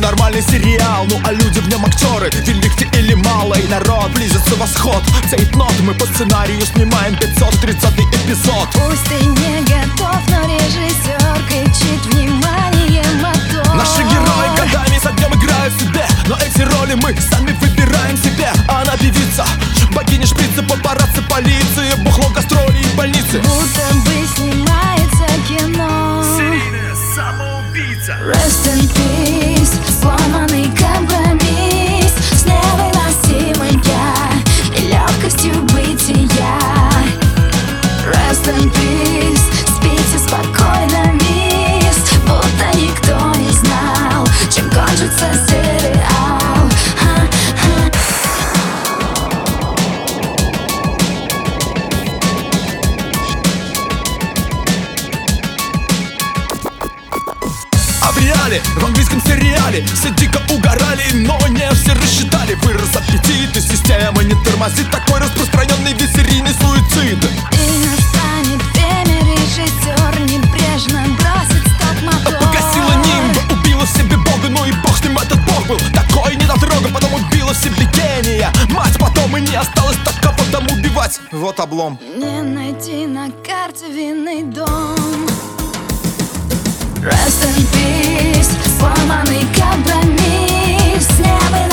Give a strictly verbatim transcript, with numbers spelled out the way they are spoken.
ненормальный сериал. Ну а люди в нем актеры, великий или малый народ. Близится восход, цепь нот. Мы по сценарию снимаем пятьсот тридцатый эпизод. Пусть ты не готов, но режиссер кричит: внимание, мотор. Наши герои годами со днем играют себе, но эти роли мы сами выбираем себе. Она певица, богиня шприца, папарацци, полиция, бухло, гастроли и больницы. Будто бы снимается кино. Серийная самоубийца. Rest in peace, сломанный компромисс с невыносимой я и легкостью бытия. Rest in peace, спите спокойно, мисс, будто никто не знал, чем кончится сериал. А в реале, в английском сериале все дико угорали, но не все рассчитали. Вырос аппетит, и система не тормозит. Такой распространенный весь серийный суицид. И настанет время, режиссер небрежно бросит стоп-мотор. Погасила нимб, убила в себе бога, ну и бог с ним, этот бог был такой недотрога. Потом убила в себе гения, мать, потом и не осталось так, кого там убивать. Вот облом. Не найти на карте винный дом. Rest in peace, сломанный компромисс с невыносимой